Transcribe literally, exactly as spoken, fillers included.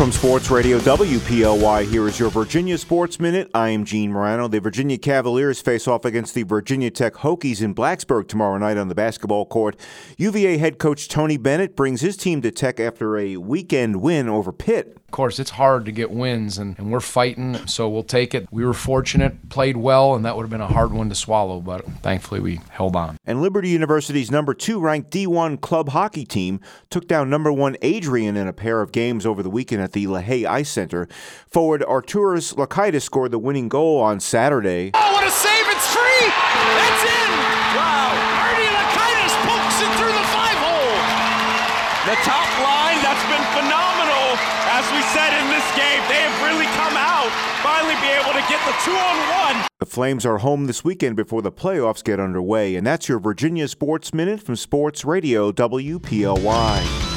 From Sports Radio W P L Y, here is your Virginia Sports Minute. I am Gene Morano. The Virginia Cavaliers face off against the Virginia Tech Hokies in Blacksburg tomorrow night on the basketball court. U V A head coach Tony Bennett brings his team to Tech after a weekend win over Pitt. Of course, it's hard to get wins, and, and we're fighting, so we'll take it. We were fortunate, played well, and that would have been a hard one to swallow, but thankfully we held on. And Liberty University's number two ranked D one club hockey team took down number one Adrian in a pair of games over the weekend at the LaHaye Ice Center. Forward Arturas Lakaitis scored the winning goal on Saturday. Oh, what a save! It's free! That's in! Wow! Artie Lakaitis pokes it through the five-hole! The top line, that's been phenomenal. As we said in this game, they have really come out, finally be able to get the two-on-one. The Flames are home this weekend before the playoffs get underway. And that's your Virginia Sports Minute from Sports Radio W P L Y.